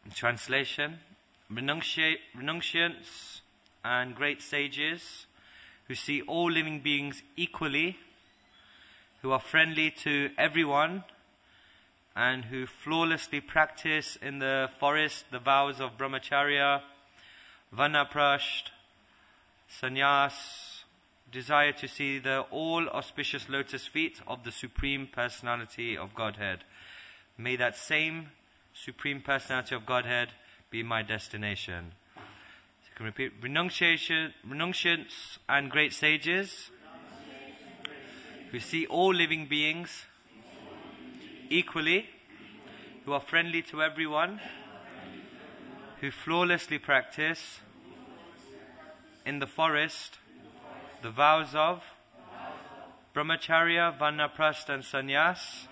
Translation: Renunciants and great sages who see all living beings equally, who are friendly to everyone, and who flawlessly practice in the forest the vows of brahmacharya, vanaprasth, sannyas, desire to see the all-auspicious lotus feet of the Supreme Personality of Godhead. May that same Supreme Personality of Godhead be my destination. So you can repeat: renunciants and great sages who see all living beings equally, who are friendly to everyone, who flawlessly practice in the forest the vows of brahmacharya, vanaprasth and sannyas,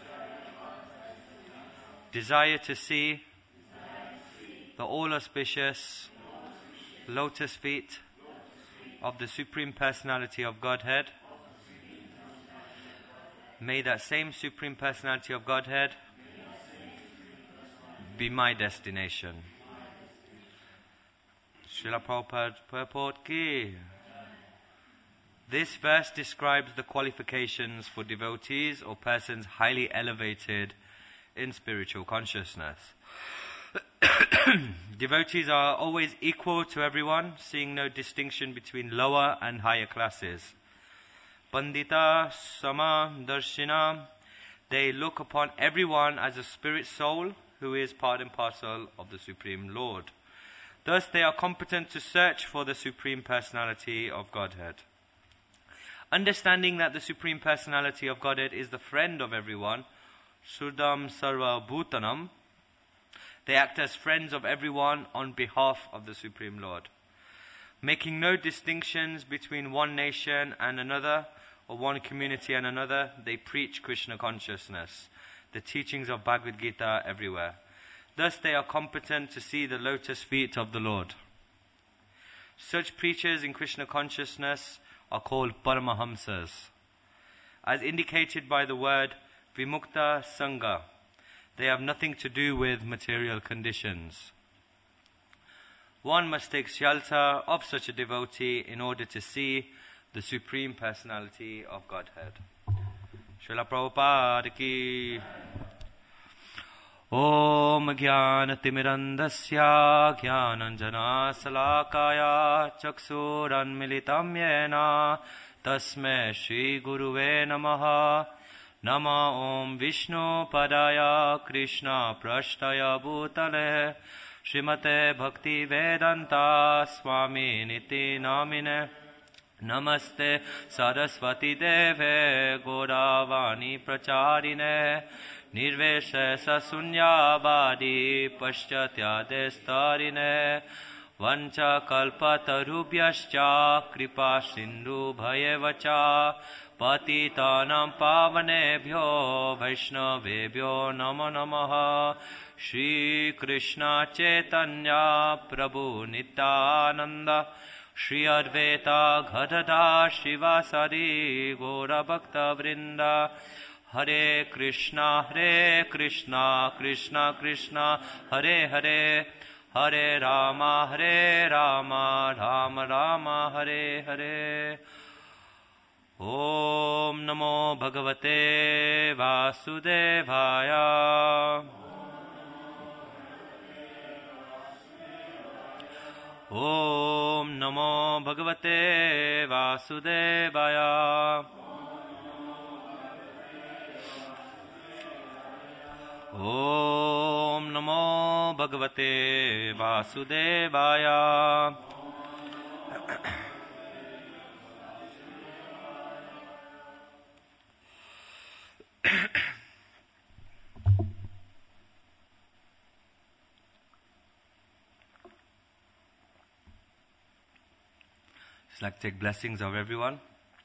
desire to see the all-auspicious lotus feet of the Supreme Personality of Godhead. May that same Supreme Personality of Godhead be my destination. Srila Prabhupada purport ki. This verse describes the qualifications for devotees or persons highly elevated in spiritual consciousness. Devotees are always equal to everyone, seeing no distinction between lower and higher classes. Pandita Sama Darshina, they look upon everyone as a spirit soul who is part and parcel of the Supreme Lord. Thus they are competent to search for the Supreme Personality of Godhead. Understanding that the Supreme Personality of Godhead is the friend of everyone, Surdam Sarva Bhutanam, they act as friends of everyone on behalf of the Supreme Lord. Making no distinctions between one nation and another, or one community and another, they preach Krishna consciousness, the teachings of Bhagavad Gita everywhere. Thus they are competent to see the lotus feet of the Lord. Such preachers in Krishna consciousness are called Paramahamsas. As indicated by the word Vimukta Sangha, they have nothing to do with material conditions. One must take shelter of such a devotee in order to see the Supreme Personality of Godhead. Srila Prabhupada ki. Om Jnana-timirandasya Jnananjana Salakaya Chaksuranmilitam Yena Tasmai Shri Guruve Namaha. Nama Om Vishnu Padaya Krishna Prashtaya Bhutale Srimate Bhakti Vedanta Swami Niti Namine. Namaste Saraswati Deve Gauravani Pracharine Nirvesha Sasunyavadi Paschatyadestarine Vancha Kalpatarubhyascha Kripa Sindhu Bhayevacha Patitanam Pavanebhyo Vaishnavebhyo Namo Namaha. Shri Krishna Chaitanya Prabhu Nityananda Shri Advaita Gadadhar Shivasari Gaura Bhakta Vrinda. Hare Krishna Krishna Krishna Hare Hare, Hare Rama Rama Rama Hare Hare. Om Namo Bhagavate Vasudevaya. Om Namo Bhagavate Vasudevaya. Om Namo Bhagavate Vasudevaya. Just like to take blessings of everyone.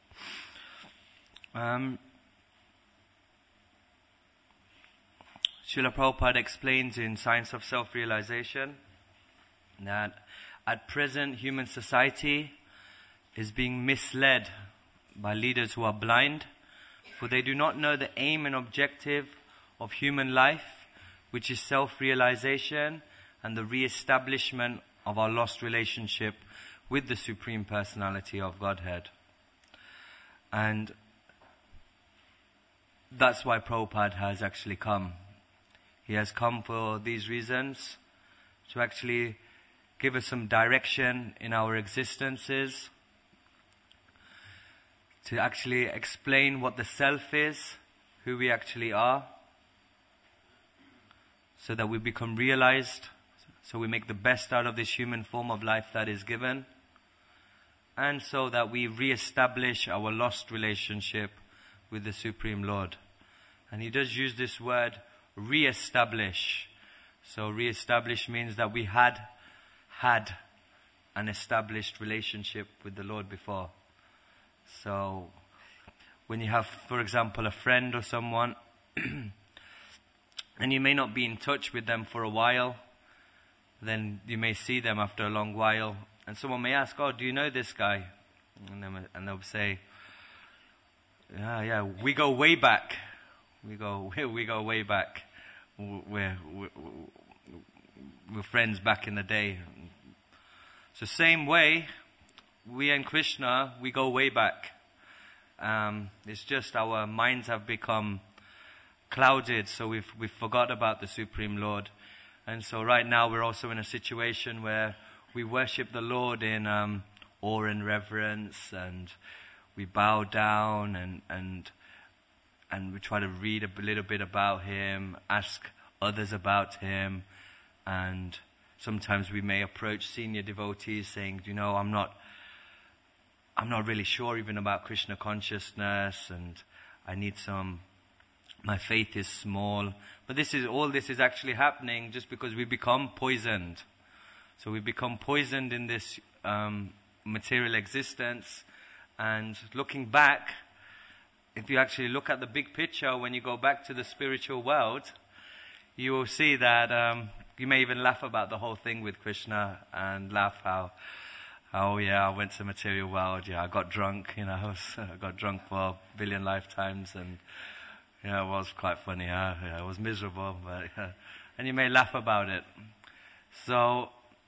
Srila Prabhupada explains in Science of Self-Realization that at present human society is being misled by leaders who are blind, for they do not know the aim and objective of human life, which is self-realization and the re-establishment of our lost relationship with the Supreme Personality of Godhead. And that's why Prabhupada has actually come. He has come for these reasons, to actually give us some direction in our existences, to actually explain what the self is, who we actually are, so that we become realized, so we make the best out of this human form of life that is given, and so that we re-establish our lost relationship with the Supreme Lord. And he does use this word, re-establish. So re-establish means that we had an established relationship with the Lord before. So when you have, for example, a friend or someone, and you may not be in touch with them for a while, then you may see them after a long while, and someone may ask, "Oh, do you know this guy?" And they'll say, "Yeah, we go way back. We go way back. We're friends back in the day." So same way, we and Krishna, we go way back. It's just our minds have become clouded, so we've forgot about the Supreme Lord. And so right now we're also in a situation where we worship the Lord in awe and reverence, and we bow down and we try to read a little bit about Him, ask others about Him, and sometimes we may approach senior devotees saying, "You know, I'm not really sure even about Krishna consciousness, and I need my faith is small." But all this is actually happening just because we become poisoned. So we become poisoned in this material existence. And looking back, if you actually look at the big picture, when you go back to the spiritual world, you will see that you may even laugh about the whole thing with Krishna, and laugh how I went to the material world, I got drunk, I got drunk for a billion lifetimes, and it was quite funny, it was miserable, but and you may laugh about it. So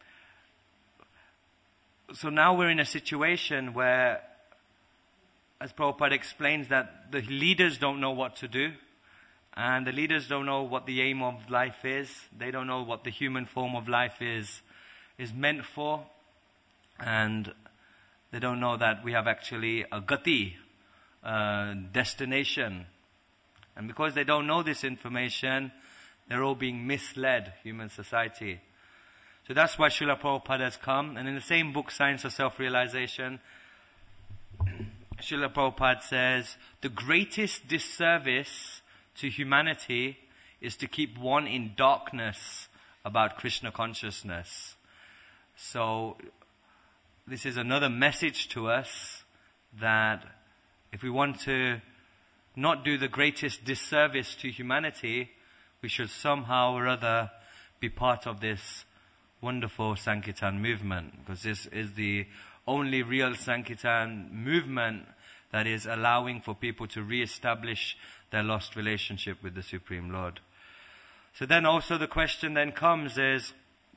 now we're in a situation where, as Prabhupada explains, that the leaders don't know what to do, and the leaders don't know what the aim of life is. They don't know what the human form of life is meant for, and they don't know that we have actually a gati, destination. And because they don't know this information, they're all being misled, human society. So that's why Srila Prabhupada has come. And in the same book, Science of Self-Realization, Srila Prabhupada says, the greatest disservice to humanity is to keep one in darkness about Krishna consciousness. So this is another message to us, that if we want to not do the greatest disservice to humanity, we should somehow or other be part of this wonderful Sankirtan movement, because this is the only real Sankirtan movement that is allowing for people to re-establish their lost relationship with the Supreme Lord. So then also the question then comes is,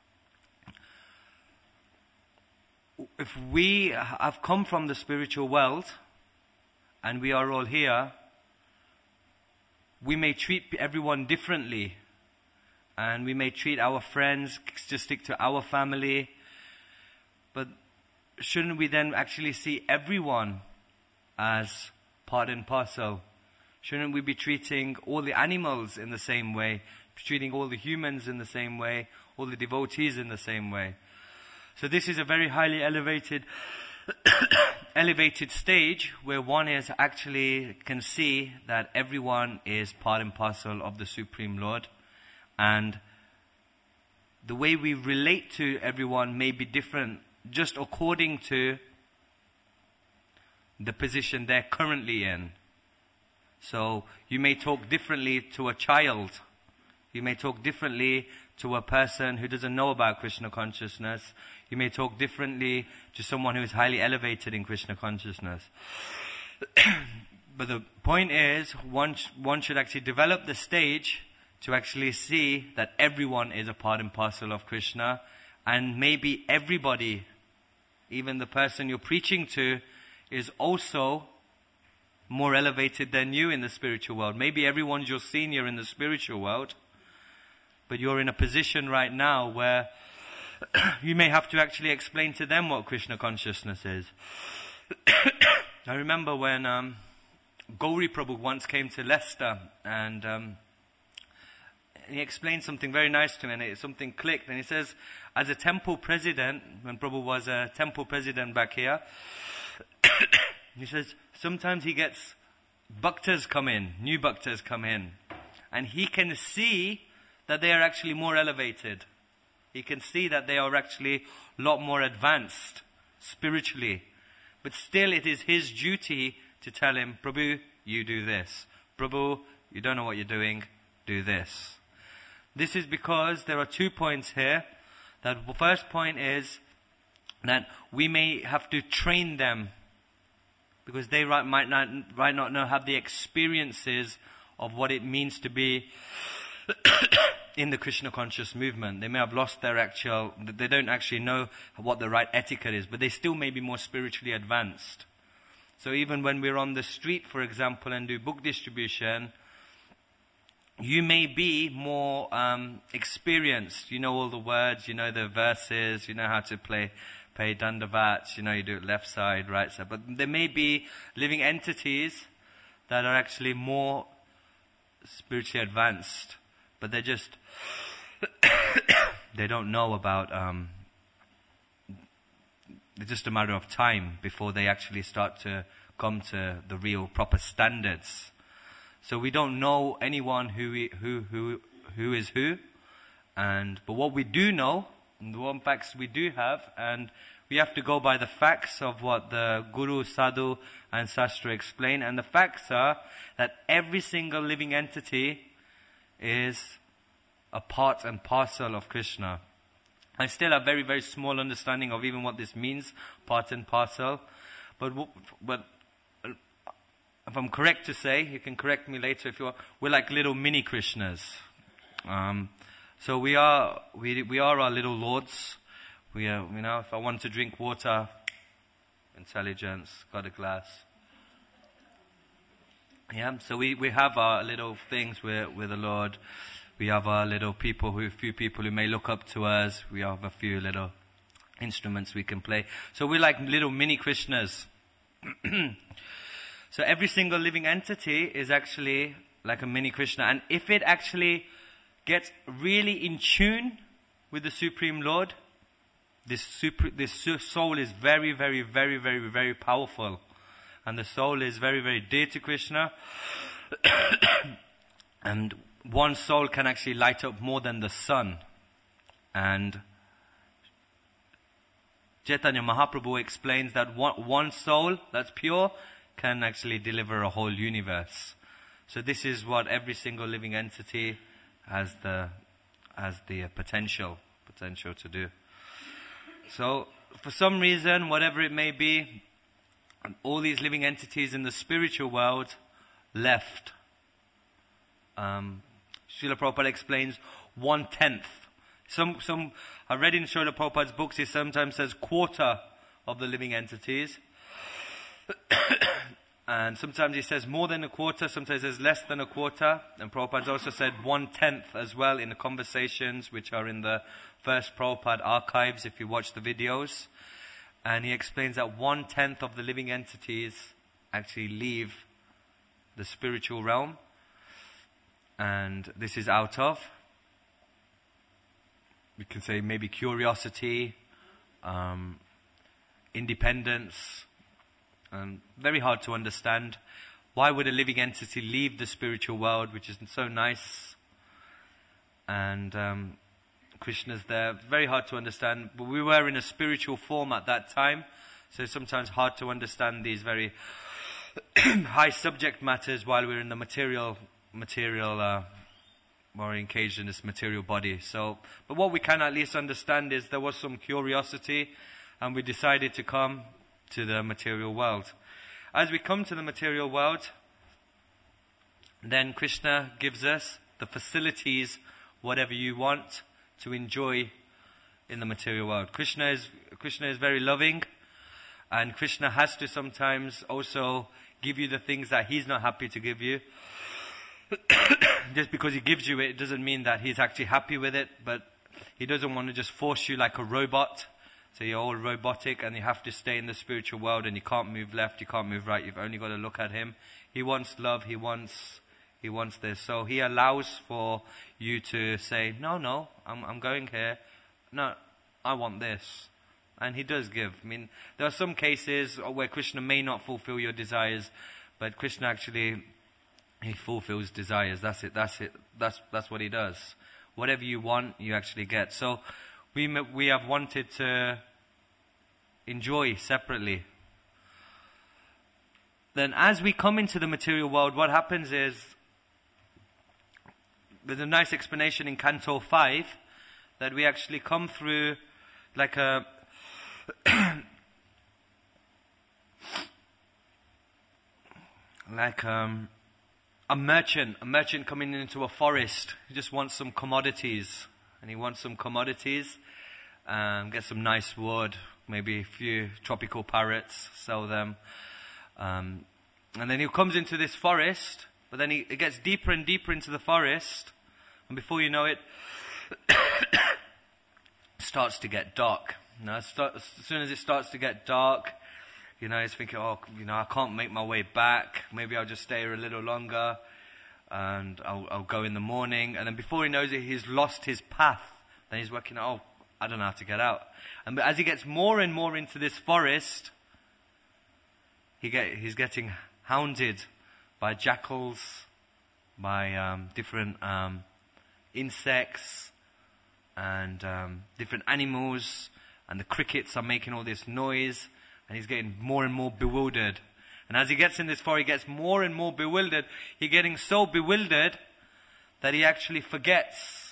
if we have come from the spiritual world and we are all here, we may treat everyone differently, and we may treat our friends to stick to our family, but shouldn't we then actually see everyone as part and parcel? Shouldn't we be treating all the animals in the same way, treating all the humans in the same way, all the devotees in the same way? So this is a very highly elevated stage where one is actually can see that everyone is part and parcel of the Supreme Lord, and the way we relate to everyone may be different just according to the position they're currently in. So you may talk differently to a child. You may talk differently to a person who doesn't know about Krishna consciousness. You may talk differently to someone who is highly elevated in Krishna consciousness. But the point is, one should actually develop the stage to actually see that everyone is a part and parcel of Krishna, and maybe everybody, even the person you're preaching to, is also more elevated than you in the spiritual world. Maybe everyone's your senior in the spiritual world, but you're in a position right now where you may have to actually explain to them what Krishna consciousness is. I remember when Gauri Prabhu once came to Leicester, and he explained something very nice to me, and something clicked. And he says, as a temple president, when Prabhu was a temple president back here, he says, sometimes he gets bhaktas come in, new bhaktas come in, and he can see that they are actually more elevated. He can see that they are actually a lot more advanced spiritually. But still it is his duty to tell him, Prabhu, you do this. Prabhu, you don't know what you're doing, do this. This is because there are 2 points here. That the first point is that we may have to train them, because they might not have the experiences of what it means to be in the Krishna conscious movement. They may have lost their they don't actually know what the right etiquette is, but they still may be more spiritually advanced. So even when we're on the street, for example, and do book distribution, you may be more experienced. You know all the words, you know the verses, you know how to pay dandavats, you know you do it left side, right side. But there may be living entities that are actually more spiritually advanced, but they're just, they don't know about, it's just a matter of time before they actually start to come to the real proper standards. So we don't know anyone who is who, but what we do know, and the one facts we do have, and we have to go by the facts of what the Guru, Sadhu and Sastra explain, and the facts are that every single living entity is a part and parcel of Krishna. I still have very, very small understanding of even what this means, part and parcel, but if I'm correct to say, you can correct me later if you want, we're like little mini Krishnas. So we are our little lords. We are, if I want to drink water, intelligence, got a glass. Yeah, so we have our little things with the Lord. We have our little few people who may look up to us. We have a few little instruments we can play. So we're like little mini Krishnas. So every single living entity is actually like a mini Krishna. And if it actually gets really in tune with the Supreme Lord, this soul is very, very, very, very, very powerful. And the soul is very, very dear to Krishna. And one soul can actually light up more than the sun. And Chaitanya Mahaprabhu explains that one soul that's pure can actually deliver a whole universe. So this is what every single living entity has the potential to do. So for some reason, whatever it may be, all these living entities in the spiritual world left. Srila Prabhupada explains 1/10. Some I read in Srila Prabhupada's books, he sometimes says quarter of the living entities. And sometimes he says more than a quarter, sometimes he says less than a quarter. And Prabhupada's also said 1/10 as well in the conversations which are in the first Prabhupada archives if you watch the videos. And he explains that 1/10 of the living entities actually leave the spiritual realm. And this is out of, we can say maybe curiosity, independence. Very hard to understand. Why would a living entity leave the spiritual world, which is so nice? And Krishna's there. Very hard to understand. But we were in a spiritual form at that time, so it's sometimes hard to understand these very high subject matters while we're in the material, we're engaged in this material body. So, but what we can at least understand is there was some curiosity, and we decided to come to the material world. As we come to the material world, then Krishna gives us the facilities, whatever you want to enjoy in the material world. Krishna is very loving, and Krishna has to sometimes also give you the things that he's not happy to give you. Just because he gives you it, it doesn't mean that he's actually happy with it, but he doesn't want to just force you like a robot. So you're all robotic and you have to stay in the spiritual world and you can't move left, you can't move right, you've only got to look at him. He wants love, he wants this. So he allows for you to say, no, I'm going here. No, I want this. And he does give. I mean, there are some cases where Krishna may not fulfill your desires, but Krishna actually, he fulfills desires. That's it. That's what he does. Whatever you want, you actually get. So we have wanted to enjoy separately. Then as we come into the material world, what happens is, there's a nice explanation in Canto 5, that we actually come through like a a merchant coming into a forest. He just wants some commodities, and he wants some commodities, get some nice wood, maybe a few tropical parrots, sell them, and then he comes into this forest, but then it gets deeper and deeper into the forest, and before you know it, starts to get dark. As soon as it starts to get dark, he's thinking, I can't make my way back. Maybe I'll just stay here a little longer, and I'll go in the morning. And then before he knows it, he's lost his path. Then he's working out, I don't know how to get out. And as he gets more and more into this forest, he's getting hounded by jackals, by different insects, and different animals, and the crickets are making all this noise, and he's getting more and more bewildered. And as he gets in this forest, he gets more and more bewildered. He's getting so bewildered that he actually forgets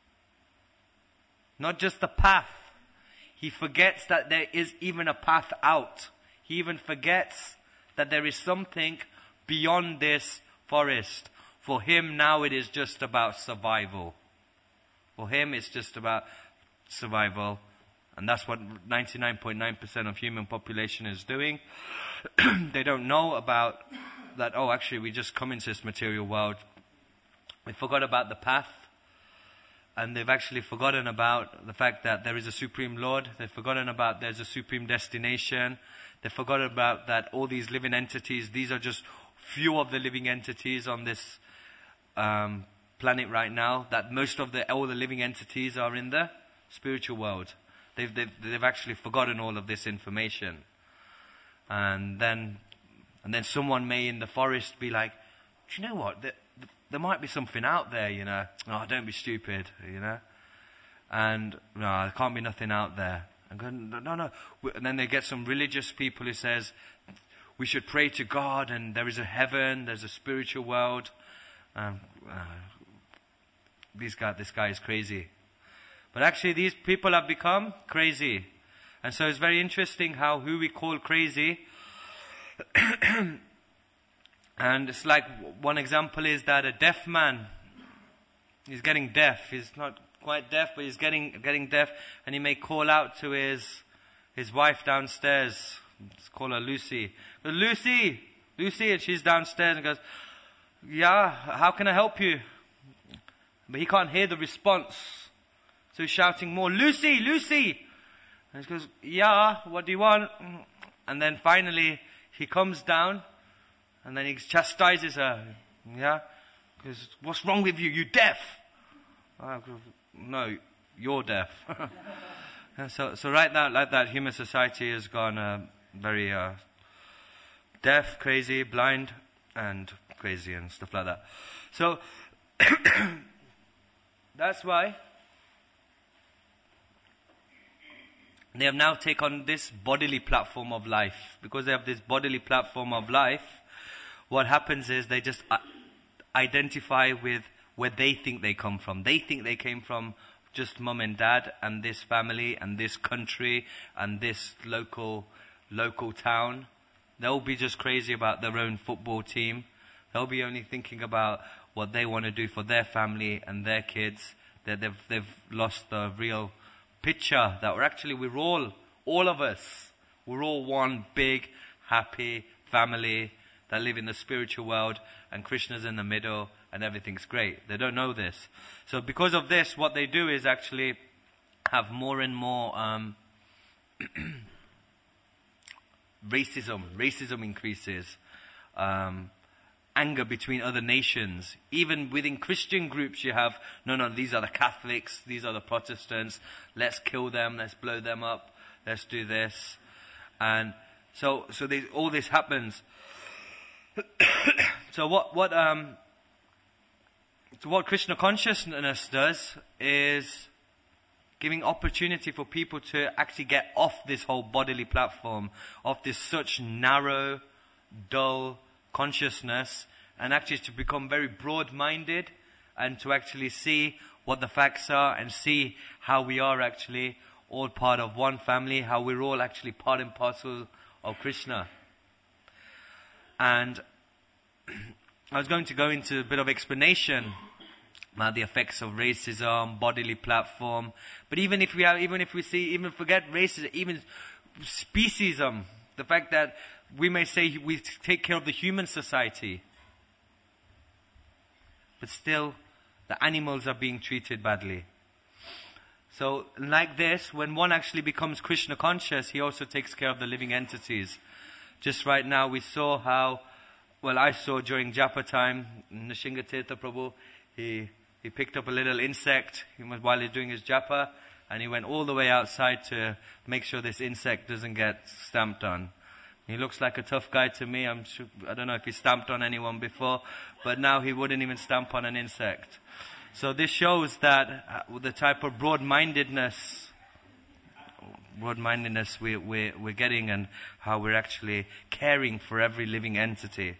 not just the path, he forgets that there is even a path out. He even forgets that there is something beyond this forest. For him now it is just about survival. For him it's just about survival. And that's what 99.9% of human population is doing. They don't know about that, actually we just come into this material world. They forgot about the path. And they've actually forgotten about the fact that there is a Supreme Lord. They've forgotten about there's a Supreme Destination. They've forgotten about that all these living entities, these are just few of the living entities on this planet right now. That most of all the living entities are in the spiritual world. They've actually forgotten all of this information. And then someone may in the forest be like, do you know what? There might be something out there, Oh, don't be stupid, And, no, there can't be nothing out there. And go, no. And then they get some religious people who says, we should pray to God, and there is a heaven, there's a spiritual world. This guy is crazy. But actually these people have become crazy. And so it's very interesting how who we call crazy. And it's like, one example is that a deaf man, he's getting deaf. He's not quite deaf, but he's getting deaf, and he may call out to his wife downstairs. Let's call her Lucy. Lucy, and she's downstairs and goes, yeah, how can I help you? But he can't hear the response. So he's shouting more, Lucy! And he goes, yeah, what do you want? And then finally he comes down, and then he chastises her. Yeah? Because, what's wrong with you? You deaf? No, you're deaf. So like that, human society has gone very deaf, crazy, blind, and crazy and stuff like that. So that's why they have now taken this bodily platform of life. Because they have this bodily platform of life, what happens is they just identify with where they think they come from. They think they came from just mum and dad and this family and this country and this local town. They'll be just crazy about their own football team. They'll be only thinking about what they want to do for their family and their kids. That they've lost the real picture that we're all of us, we're all one big, happy family that live in the spiritual world, and Krishna's in the middle, and everything's great. They don't know this. So because of this, what they do is actually have more and more racism. Racism increases. Anger between other nations. Even within Christian groups you have, no, these are the Catholics, these are the Protestants, let's kill them, let's blow them up, let's do this. And so all this happens. So what Krishna consciousness does is giving opportunity for people to actually get off this whole bodily platform, off this such narrow, dull consciousness, and actually to become very broad-minded and to actually see what the facts are and see how we are actually all part of one family, how we're all actually part and parcel of Krishna. And I was going to go into a bit of explanation about the effects of racism, bodily platform. But even if we forget racism, even speciesism, the fact that we may say we take care of the human society, but still the animals are being treated badly. So like this, when one actually becomes Krishna conscious, he also takes care of the living entities. Just right now we saw how, I saw during Japa time, Nrsingatirtha Prabhu, he picked up a little insect while he's doing his Japa, and he went all the way outside to make sure this insect doesn't get stamped on. He looks like a tough guy to me. I don't know if he stamped on anyone before, but now he wouldn't even stamp on an insect. So this shows that the type of broad-mindedness we're getting, and how we're actually caring for every living entity.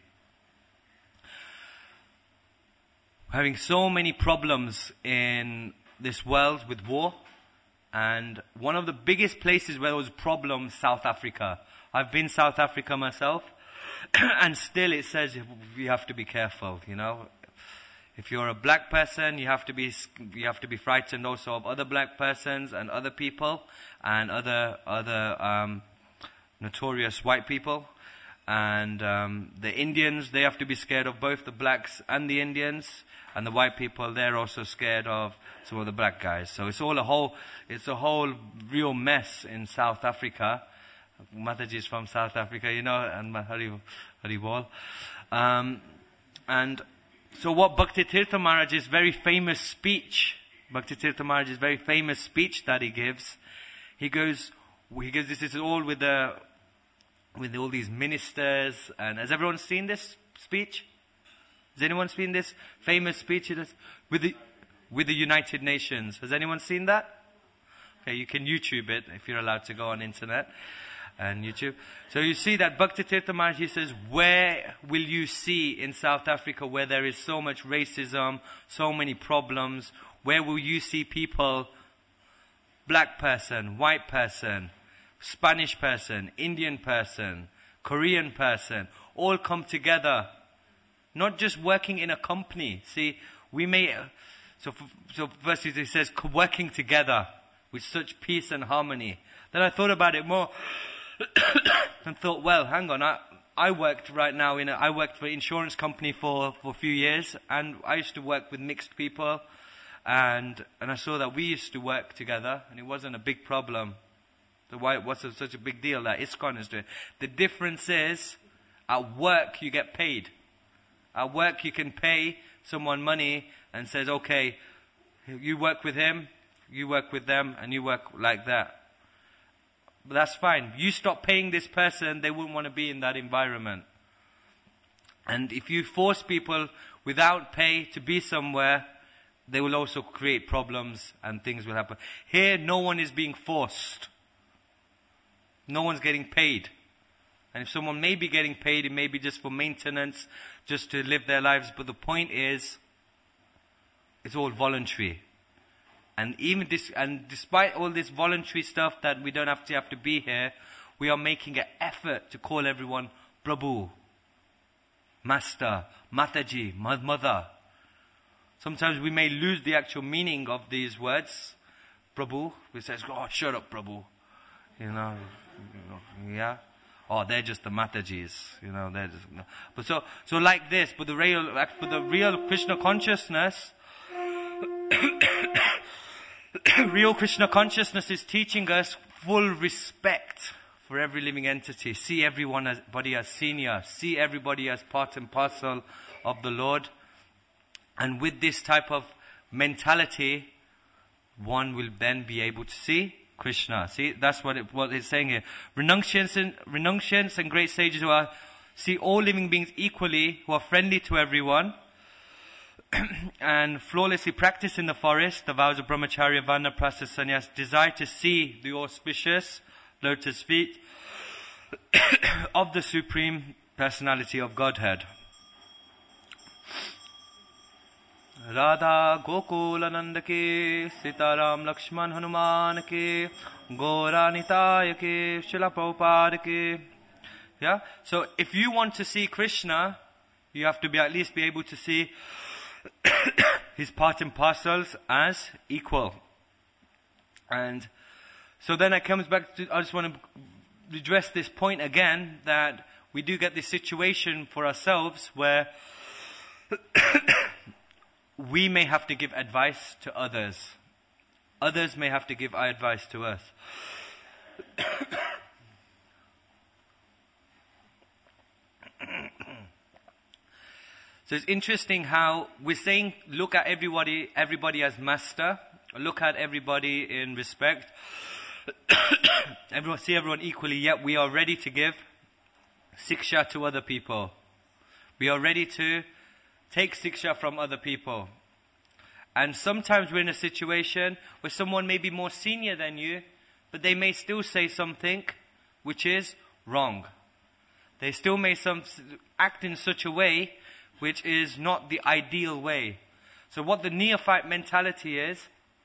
Having so many problems in this world with war, and one of the biggest places where there was problems, South Africa. I've been South Africa myself, and still it says you have to be careful, If you're a black person, you have to be frightened also of other black persons and other people and other notorious white people. And the Indians, they have to be scared of both the blacks and the Indians. And the white people, they're also scared of some of the black guys. So it's a whole real mess in South Africa. Mataji is from South Africa, and Haribol. And so what Bhakti Tirtha Maharaj's very famous speech that he gives, this is all with all these ministers, and has everyone seen this speech? Has anyone seen this famous speech with the United Nations? Has anyone seen that? Okay, you can YouTube it if you're allowed to go on internet and YouTube. So you see that Bhakti Tirtha Maharaj, he says, where will you see in South Africa where there is so much racism, so many problems, where will you see people, black person, white person, Spanish person, Indian person, Korean person, all come together, not just working in a company. See, so first he says, working together with such peace and harmony. Then I thought about it more, and thought, well, hang on, I worked for an insurance company for a few years, and I used to work with mixed people, and I saw that we used to work together, and it wasn't a big problem. So what's such a big deal that ISKCON is doing? The difference is, at work you get paid. At work you can pay someone money and says, okay, you work with him, you work with them, and you work like that. But that's fine. You stop paying this person, they wouldn't want to be in that environment. And if you force people without pay to be somewhere, they will also create problems and things will happen. Here, no one is being forced. No one's getting paid. And if someone may be getting paid, it may be just for maintenance, just to live their lives. But the point is, it's all voluntary. And despite all this voluntary stuff that we don't have to be here, we are making an effort to call everyone Prabhu, Master, Mataji, Mother. Sometimes we may lose the actual meaning of these words. Prabhu, we says, oh, shut up, Prabhu. Yeah. Oh, they're just the Matajis, they're just, no. But so like this, but the real Krishna consciousness, real Krishna consciousness is teaching us full respect for every living entity. See everybody as senior. See everybody as part and parcel of the Lord. And with this type of mentality, one will then be able to see Krishna. See, that's what it's saying here. Renunciants and great sages who see all living beings equally, who are friendly to everyone, and flawlessly practice in the forest the vows of brahmacharya, vanaprastha, sannyas, desire to see the auspicious lotus feet of the Supreme Personality of Godhead. Radha Gokula Nanda Ki, Sitaram Lakshman Hanuman Ki, Gaura Nitaya Ki, Srila Prabhupada Ki. Yeah? So if you want to see Krishna, you have to at least be able to see his part and parcels as equal. And so then it comes back to, I just want to address this point again, that we do get this situation for ourselves where we may have to give advice to others. Others may have to give advice to us. So it's interesting how we're saying, look at everybody as master, look at everybody in respect, see everyone equally, yet we are ready to give siksha to other people. We are ready to take siksha from other people. And sometimes we're in a situation where someone may be more senior than you, but they may still say something which is wrong. They still may act in such a way which is not the ideal way. So what the neophyte mentality is,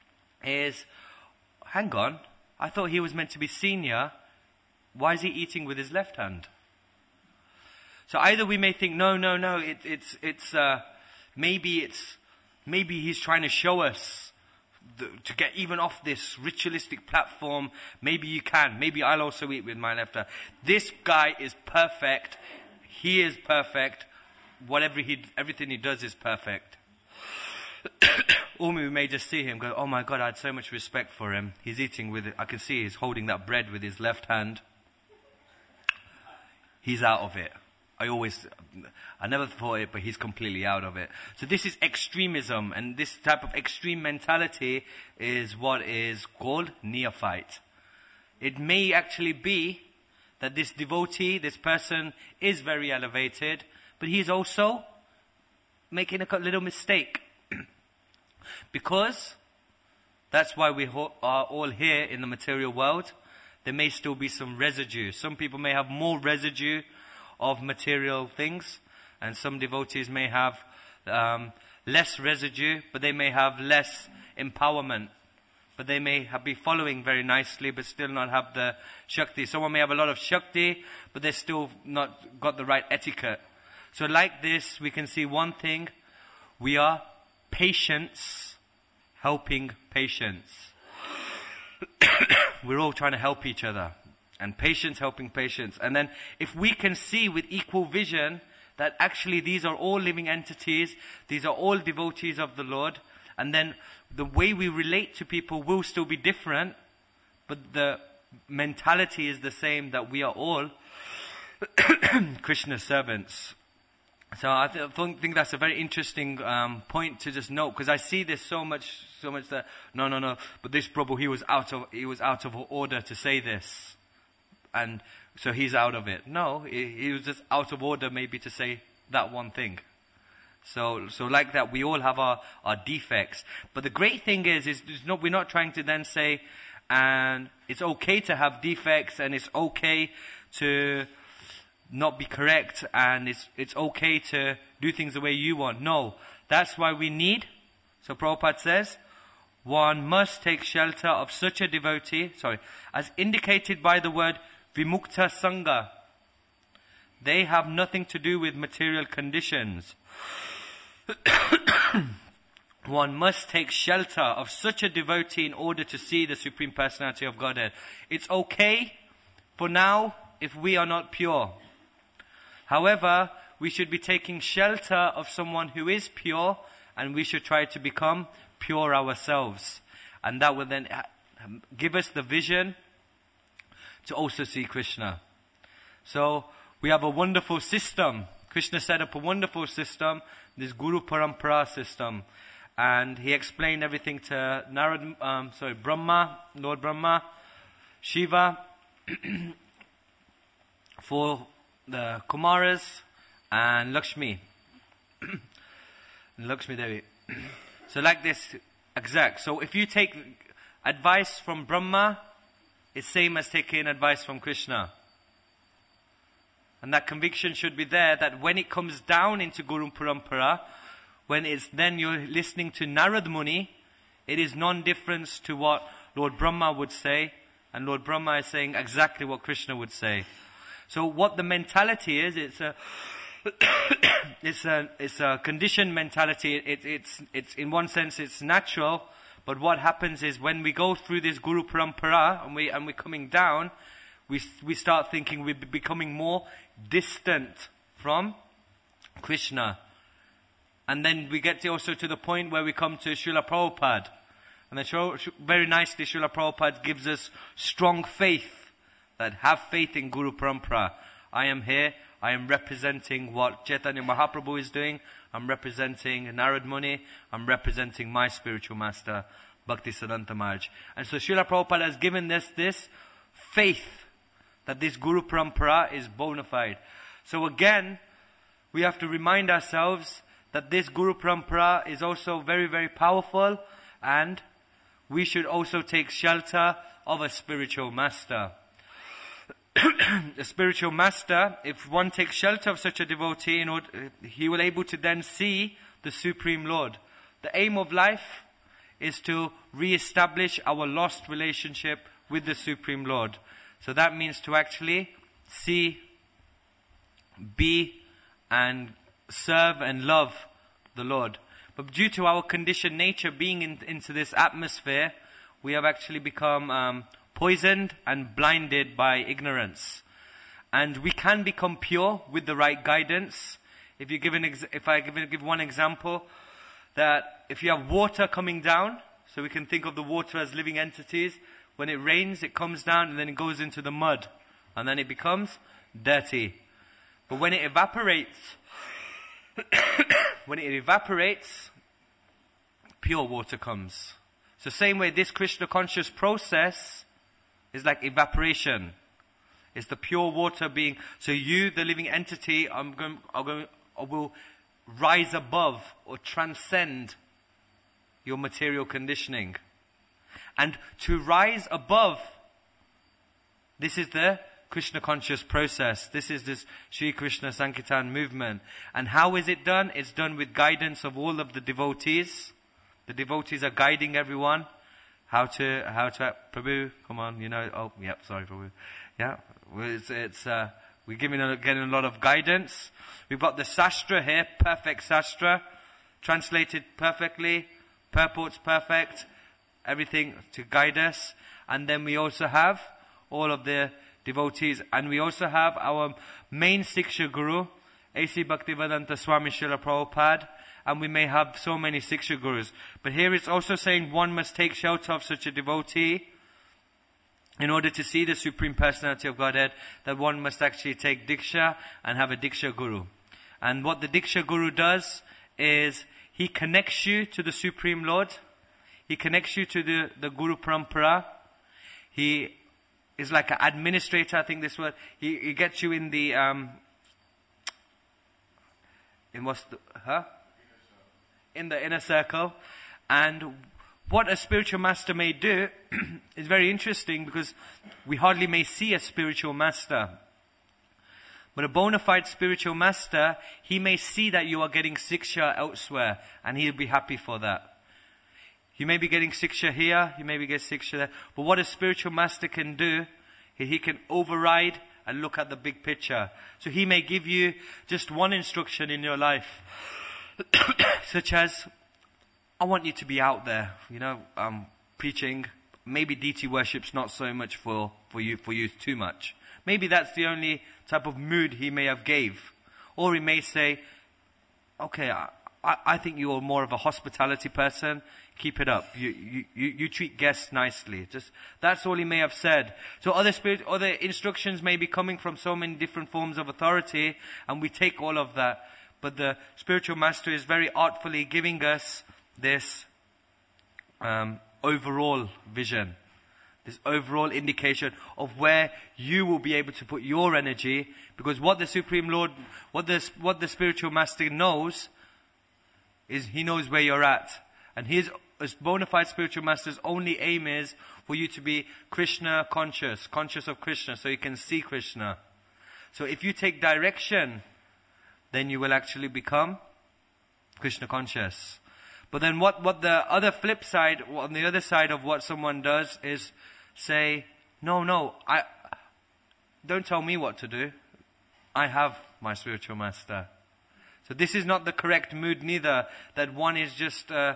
hang on, I thought he was meant to be senior. Why is he eating with his left hand? So either we may think, no, maybe he's trying to show us to get even off this ritualistic platform. Maybe you can. Maybe I'll also eat with my left hand. This guy is perfect. He is perfect. Everything he does is perfect. Or we may just see him go, oh my God, I had so much respect for him. He's eating with it. I can see he's holding that bread with his left hand. He's out of it. I never thought it, but he's completely out of it. So this is extremism, and this type of extreme mentality is what is called neophyte. It may actually be that this devotee, this person is very elevated, but he's also making a little mistake. Because that's why we are all here in the material world. There may still be some residue. Some people may have more residue of material things, and some devotees may have less residue, but they may have less empowerment. But they may be following very nicely, but still not have the Shakti. Someone may have a lot of Shakti, but they're still not got the right etiquette. So like this, we can see one thing. We are patients helping patients. We're all trying to help each other. And patients helping patients. And then if we can see with equal vision that actually these are all living entities, these are all devotees of the Lord, and then the way we relate to people will still be different, but the mentality is the same, that we are all Krishna's servants. So I think that's a very interesting point to just note, because I see this so much that no, but this Prabhu, he was out of order to say this, and so he's out of it. No, he was just out of order maybe to say that one thing. So like that, we all have our defects. But the great thing is we're not trying to then say, and it's okay to have defects, and it's okay to not be correct, and it's okay to do things the way you want. No, that's why we need, so Prabhupada says, one must take shelter of such a devotee, as indicated by the word Vimukta Sangha. They have nothing to do with material conditions. one must take shelter of such a devotee in order to see the Supreme Personality of Godhead. It's okay for now if we are not pure. However, we should be taking shelter of someone who is pure, and we should try to become pure ourselves. And that will then give us the vision to also see Krishna. So we have a wonderful system. Krishna set up a wonderful system, this Guru Parampara system. And he explained everything to Brahma, Lord Brahma, Shiva, for the Kumaras, and Lakshmi. Lakshmi Devi. So like this exact. So if you take advice from Brahma, it's same as taking advice from Krishna. And that conviction should be there that when it comes down into Guru Parampara, when it's then you're listening to Narad Muni, it is non-difference to what Lord Brahma would say, and Lord Brahma is saying exactly what Krishna would say. So what the mentality is, it's a conditioned mentality. It's in one sense it's natural, but what happens is when we go through this Guru Parampara and we're coming down, we start thinking we're becoming more distant from Krishna. And then we get also to the point where we come to Srila Prabhupada. And then very nicely Srila Prabhupada gives us strong faith, that have faith in Guru Parampara. I am here, I am representing what Chaitanya Mahaprabhu is doing, I'm representing Narad Muni, I'm representing my spiritual master, Bhaktisiddhanta Maharaj. And so Srila Prabhupada has given us this faith that this Guru Parampara is bona fide. So again, we have to remind ourselves that this Guru Parampara is also very, very powerful, and we should also take shelter of a spiritual master. A spiritual master, if one takes shelter of such a devotee, he will able to then see the Supreme Lord. The aim of life is to re-establish our lost relationship with the Supreme Lord. So that means to actually see, be, and serve and love the Lord. But due to our conditioned nature being into this atmosphere, we have actually become poisoned and blinded by ignorance. And we can become pure with the right guidance. If I give one example, that if you have water coming down, so we can think of the water as living entities. When it rains, it comes down and then it goes into the mud, and then it becomes dirty. But when it evaporates, pure water comes. So same way, this Krishna conscious process is like evaporation. It's the pure water being, so you, the living entity, will rise above or transcend your material conditioning. And to rise above, this is the Krishna conscious process. This is this Sri Krishna Sankirtan movement. And how is it done? It's done with guidance of all of the devotees. The devotees are guiding everyone. How to, Prabhu, come on, sorry Prabhu. Yeah, we're getting a lot of guidance. We've got the Sastra here, perfect Sastra, translated perfectly, purports perfect, everything to guide us. And then we also have all of the devotees, and we also have our main Siksha Guru, A.C. Bhaktivedanta Swami Srila Prabhupada, and we may have so many Siksha Gurus. But here it's also saying one must take shelter of such a devotee in order to see the Supreme Personality of Godhead, that one must actually take Diksha and have a Diksha Guru. And what the Diksha Guru does is he connects you to the Supreme Lord. He connects you to the Guru Parampara. He is like an administrator, I think this word. He gets you in the, in the inner circle. And what a spiritual master may do is very interesting, because we hardly may see a spiritual master. But a bona fide spiritual master, he may see that you are getting siksha elsewhere, and he'll be happy for that. You may be getting siksha here, you may be getting siksha there. But what a spiritual master can do, he can override and look at the big picture. So he may give you just one instruction in your life, such as I want you to be out there, preaching. Maybe DT worship's not so much for you too much. Maybe that's the only type of mood he may have gave. Or he may say, okay, I think you're more of a hospitality person. Keep it up. You treat guests nicely. That's all he may have said. So other instructions may be coming from so many different forms of authority, and we take all of that. But the spiritual master is very artfully giving us this overall vision, this overall indication of where you will be able to put your energy, because what the Supreme Lord, what the spiritual master knows is he knows where you're at. And his bona fide spiritual master's only aim is for you to be Krishna conscious of Krishna, so you can see Krishna. So if you take direction, then you will actually become Krishna conscious. But then what the other flip side, on the other side of what someone does is say, no, don't tell me what to do. I have my spiritual master. So this is not the correct mood neither, that one is just a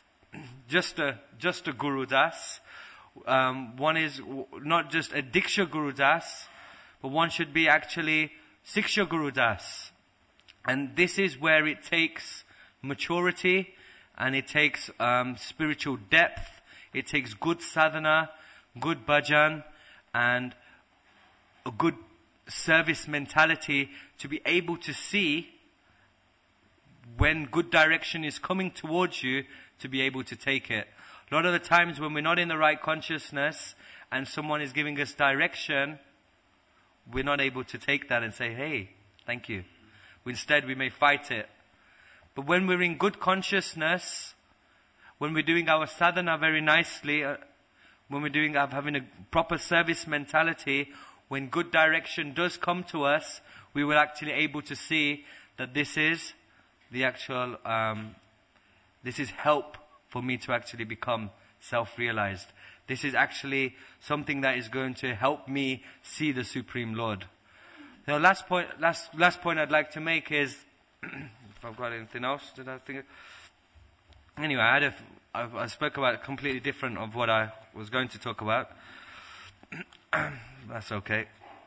Guru Das. One is not just a Diksha Guru Das, but one should be actually Siksha Guru Das. And this is where it takes maturity, and it takes spiritual depth. It takes good sadhana, good bhajan, and a good service mentality to be able to see when good direction is coming towards you, to be able to take it. A lot of the times when we're not in the right consciousness and someone is giving us direction, we're not able to take that and say, hey, thank you. Instead, we may fight it. But when we're in good consciousness, when we're doing our sadhana very nicely, when we're having a proper service mentality, when good direction does come to us, we will actually able to see that this is the actual, this is help for me to actually become self-realized. This is actually something that is going to help me see the Supreme Lord. Now, last point I'd like to make is, if I've got anything else, did I think? Anyway, I spoke about completely different of what I was going to talk about. That's okay.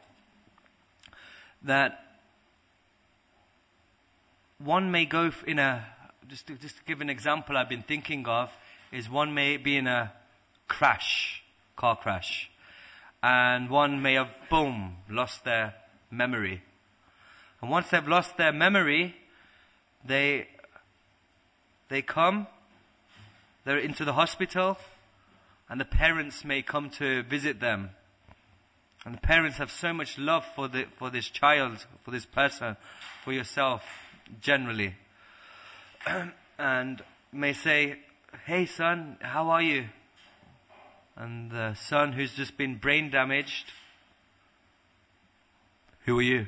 That one may go in a, just to give an example I've been thinking of, is one may be in a car crash, and one may have, boom, lost their memory. And once they've lost their memory, they're into the hospital, and the parents may come to visit them. And the parents have so much love for this child, for this person, for yourself, generally. And may say, hey son, how are you? And the son who's just been brain damaged, who are you?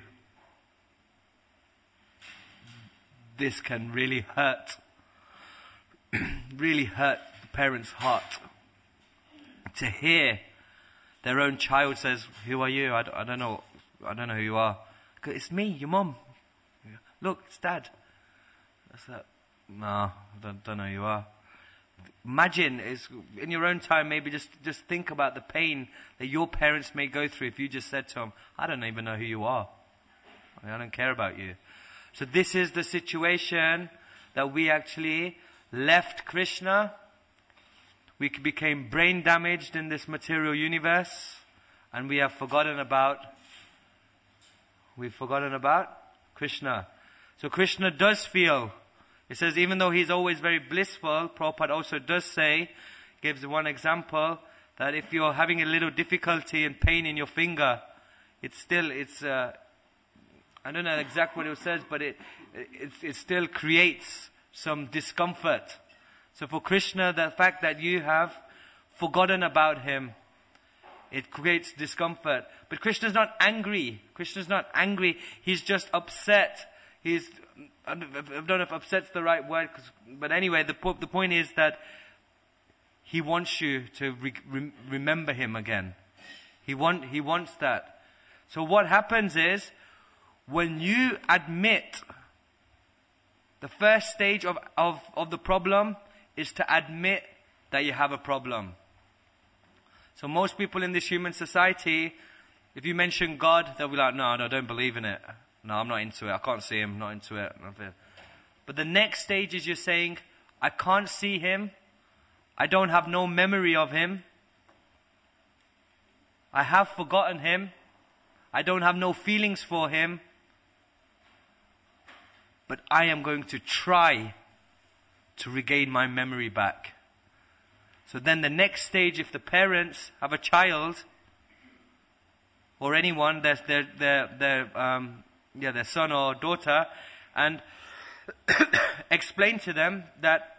This can really hurt. Really hurt the parent's heart. To hear their own child says, who are you? I don't know who you are. It's me, your mum. Look, it's dad. That's that. No, I don't know who you are. Imagine, in your own time, maybe just think about the pain that your parents may go through if you just said to them, I don't even know who you are. I don't care about you. So this is the situation that we actually left Krishna. We became brain damaged in this material universe, and we have forgotten about Krishna. So Krishna does feel. It says even though he's always very blissful, Prabhupada also does say, gives one example, that if you're having a little difficulty and pain in your finger, I don't know exactly what it says, but it still creates some discomfort. So for Krishna, the fact that you have forgotten about him, it creates discomfort. But Krishna's not angry. He's just upset. I don't know if upset's the right word, but anyway, the point is that he wants you to remember him again. He wants that. So what happens is, when you admit the first stage of the problem is to admit that you have a problem. So most people in this human society, if you mention God, they'll be like, no, I don't believe in it. No, I'm not into it. I can't see him, not into it. But the next stage is you're saying, I can't see him. I don't have no memory of him. I have forgotten him. I don't have no feelings for him. But I am going to try to regain my memory back. So then the next stage, if the parents have a child, or anyone, their son or daughter, and explain to them that,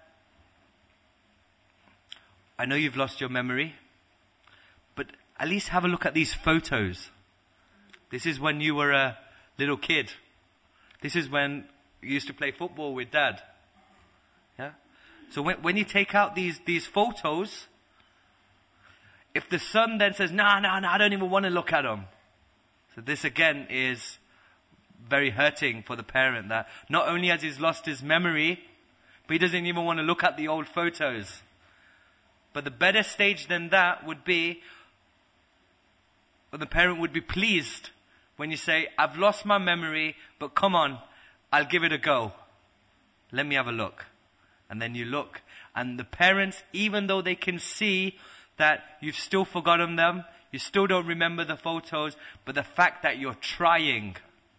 I know you've lost your memory, but at least have a look at these photos. This is when you were a little kid. This is when you used to play football with Dad. Yeah? So when you take out these photos, if the son then says, no, I don't even want to look at them. So this again is very hurting for the parent, that not only has he lost his memory, but he doesn't even want to look at the old photos. But the better stage than that would be, the parent would be pleased when you say, I've lost my memory, but come on, I'll give it a go. Let me have a look. And then you look. And the parents, even though they can see that you've still forgotten them, you still don't remember the photos, but the fact that you're trying,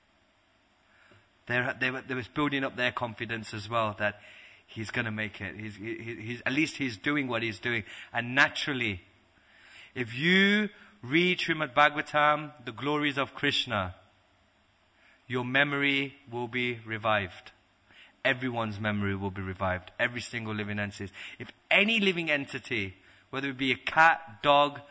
they was building up their confidence as well, that he's going to make it. He's at least he's doing what he's doing. And naturally, if you read Srimad Bhagavatam, the glories of Krishna, your memory will be revived. Everyone's memory will be revived. Every single living entity. If any living entity, whether it be a cat, dog,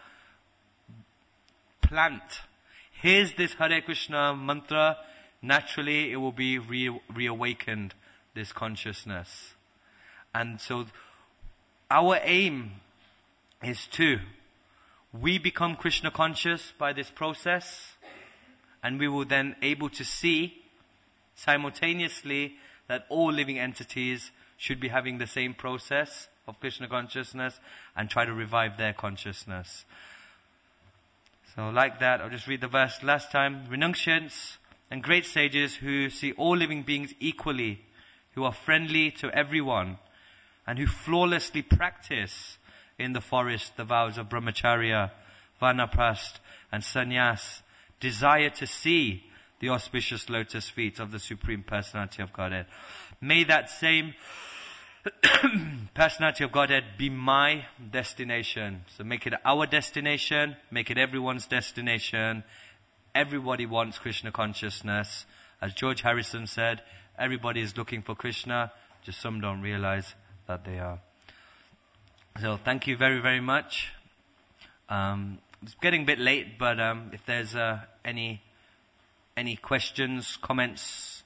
plant, hears this Hare Krishna mantra, naturally it will be reawakened, this consciousness. And so our aim is we become Krishna conscious by this process, and we will then able to see simultaneously that all living entities should be having the same process of Krishna consciousness and try to revive their consciousness. So like that, I'll just read the verse last time. Renunciants and great sages who see all living beings equally, who are friendly to everyone, and who flawlessly practice in the forest the vows of brahmacharya, vanaprasth, and sannyas, desire to see the auspicious lotus feet of the Supreme Personality of Godhead. May that same Personality of Godhead be my destination. So make it our destination, make it everyone's destination. Everybody wants Krishna consciousness. As George Harrison said, everybody is looking for Krishna, just some don't realize that they are. So thank you very, very much. It's getting a bit late, but if there's any questions, comments,